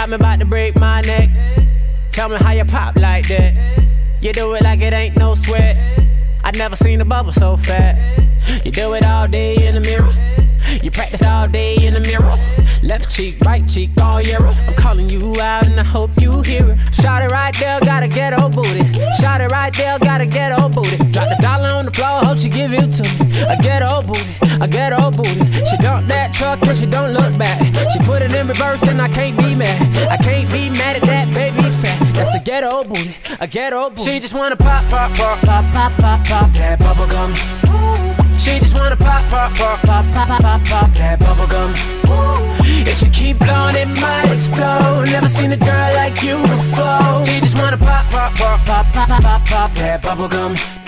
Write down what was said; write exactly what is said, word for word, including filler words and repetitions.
got me about to break my neck. Tell me how you pop like that. You do it like it ain't no sweat. I never seen a bubble so fat. You do it all day in the mirror. You practice all day in the mirror. Left cheek, right cheek, all year. I'm calling you out and I hope you hear it. Shot it right there, got a ghetto booty. Shot it right there, got a ghetto booty. Drop the dollar on the floor, hope she give it to me. A ghetto booty, a ghetto booty. She dump that truck and she don't look back. She put it in reverse and I can't be mad. I can't be mad at that baby fat. That's a ghetto booty, a ghetto booty. She just wanna pop, pop, pop, pop, pop, pop, pop that bubble gum. She just wanna pop, pop, pop, pop, pop, pop, pop, pop that bubble gum. If you keep blowing, it might explode. Never seen a girl like you before. She just wanna pop, pop, pop, pop, pop, pop, pop, pop that bubble gum.